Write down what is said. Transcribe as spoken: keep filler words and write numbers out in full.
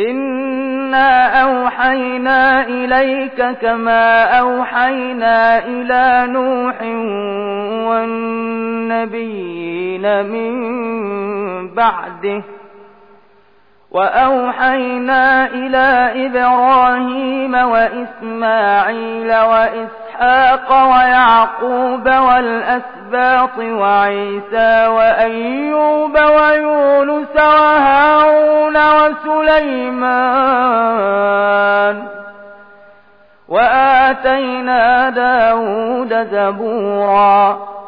إنا أوحينا إليك كما أوحينا إلى نوح والنبيين من بعده وأوحينا إلى إبراهيم وإسماعيل وإسحاق ويعقوب والأسباط وعيسى وأيوب ويونس وهارون وسليمان وآتينا داود زبورا